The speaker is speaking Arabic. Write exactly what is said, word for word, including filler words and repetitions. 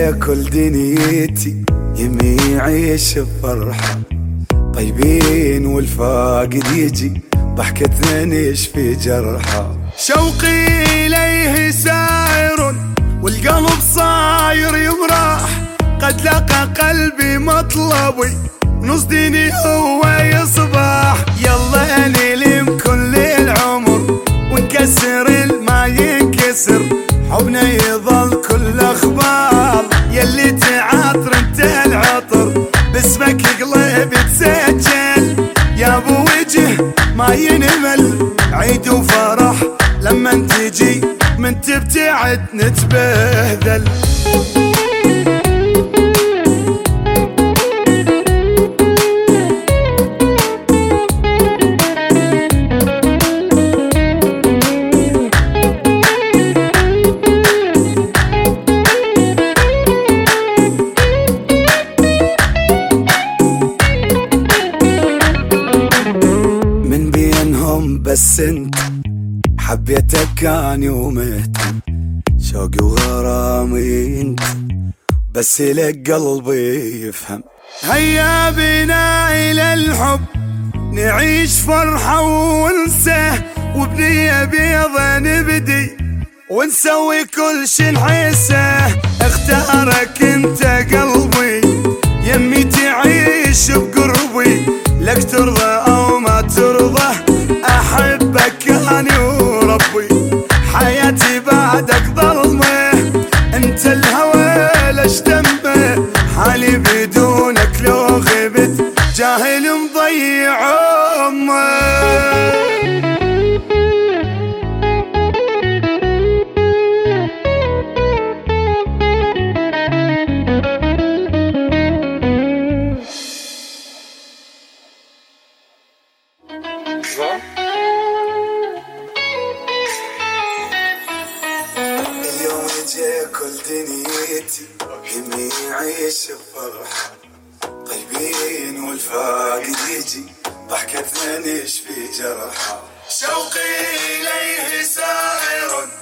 يجي كل دنيتي يمي يعيش بفرحة، طيبين والفاقد يجي ضحكتنا نشفي جرحة. شوقي إليه سائر والقلب صاير يمرح، قد لقى قلبي مطلبي نص ديني هو يصبح. يلا نلم كل العمر ونكسر الما ينكسر، حبنا يظل كل اخبار. يلي تعاطر انت العطر باسمك قلبي تسجل، يا ابو وجه ما ينمل عيد وفرح لما تجي من تبتعد نتبهذل. بس انت حبيتك كان يومهتم، شوقي وغرامي انت بس لك قلبي يفهم. هيا بنا الى الحب نعيش فرحة ونسه، وبنية بيضة نبدي ونسوي كل شي نحسه. اختارك انت قلبي يمي تعيش بقربي، لك ترضى او ما ترضى احبك اني وربي. حياتي بعدك ظلمه انت الهوى لش دمه، حالي بدونك لو غبت جاهل مضيع امه. اليوم يجي كل دنيتي يمي يعيش بفرحة، طيبين والفاقد يجي ضحكتنا نشفي جرحة. شوقي إليه سائر